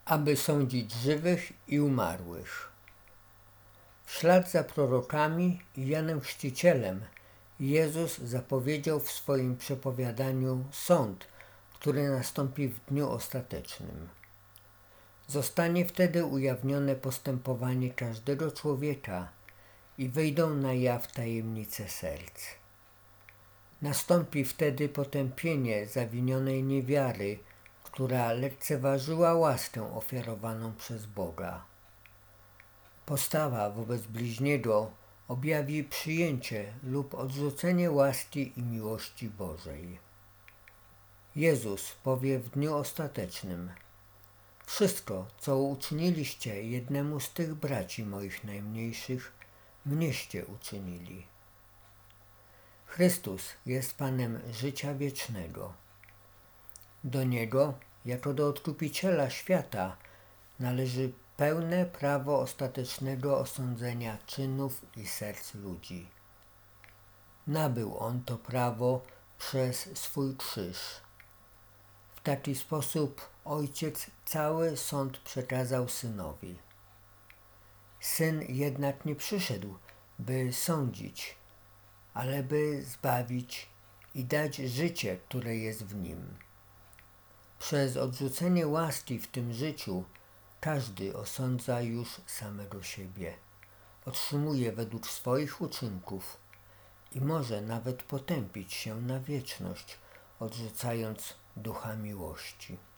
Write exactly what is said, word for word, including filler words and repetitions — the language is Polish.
aby sądzić żywych i umarłych. W ślad za prorokami i Janem Chrzcicielem Jezus zapowiedział w swoim przepowiadaniu sąd, który nastąpi w dniu ostatecznym. Zostanie wtedy ujawnione postępowanie każdego człowieka i wyjdą na jaw tajemnice serc. Nastąpi wtedy potępienie zawinionej niewiary, która lekceważyła łaskę ofiarowaną przez Boga. Postawa wobec bliźniego objawi przyjęcie lub odrzucenie łaski i miłości Bożej. Jezus powie w dniu ostatecznym: wszystko, co uczyniliście jednemu z tych braci moich najmniejszych, mnieście uczynili. Chrystus jest Panem życia wiecznego. Do Niego, jako do Odkupiciela świata, należy pełne prawo ostatecznego osądzenia czynów i serc ludzi. Nabył On to prawo przez swój krzyż. W taki sposób Ojciec cały sąd przekazał Synowi. Syn jednak nie przyszedł, by sądzić, ale by zbawić i dać życie, które jest w Nim. Przez odrzucenie łaski w tym życiu każdy osądza już samego siebie, otrzymuje według swoich uczynków i może nawet potępić się na wieczność, odrzucając Ducha Miłości.